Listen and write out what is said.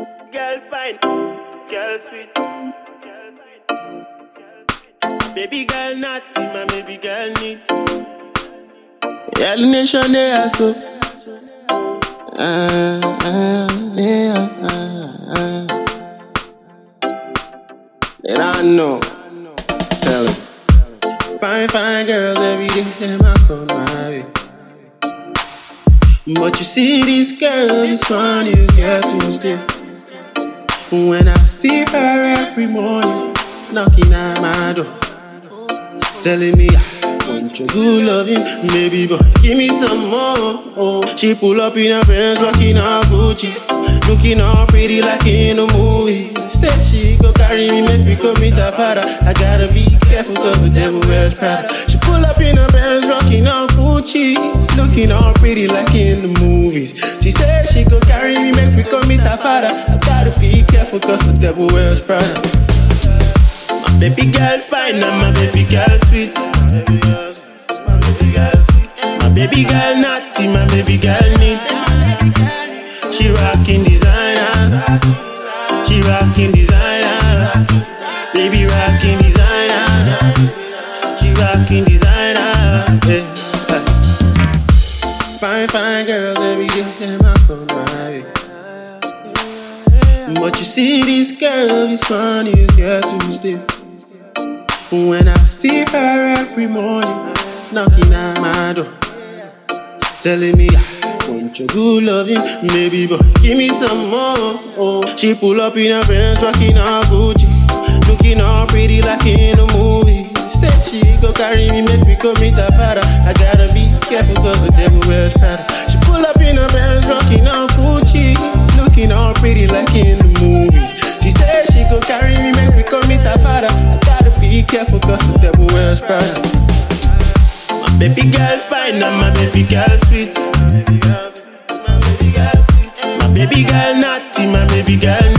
Girl fine, girl sweet. Baby girl naughty, my baby girl neat. Yeah, the nation they are so. They don't know. Tell them. Fine girls every day, them I come my way. But you see this girl, this one is here to stay. When I see her every morning, knocking at my door, telling me I want your good loving, baby boy, give me some more. Oh, she pull up in her Benz, rocking her Gucci, looking all pretty like in a movie. Said she go carry me, make me come meet her father. I gotta be careful cause the devil wears Prada. She pull up in her Benz, rocking her Gucci, looking all pretty like in the movies. She said she go carry me, make me come meet her father. I gotta be careful cause the devil wears Prada. My baby girl fine and my baby girl sweet. My baby girl naughty, my baby girl neat. She rockin' designer, she rockin' designer. Baby rockin' designer, she rockin' designer. Yeah. Fine girls every day, them I come my way. But you see this girl, this one is here to stay. When I see her every morning, knocking at my door, telling me I want your good loving, baby boy, give me some more. Oh, she pull up in her Benz, rocking her Gucci, looking all pretty like in a movie. Said she go carry me, make me go meet her father. I gotta be careful cause the devil wears Prada. She pull up in her Benz, rocking her Gucci, looking all pretty like in the movies. She said she go carry me, make me come meet her father. I gotta be careful cause the devil wears Prada. My baby girl fine and my baby girl sweet. My baby girl naughty, my baby girl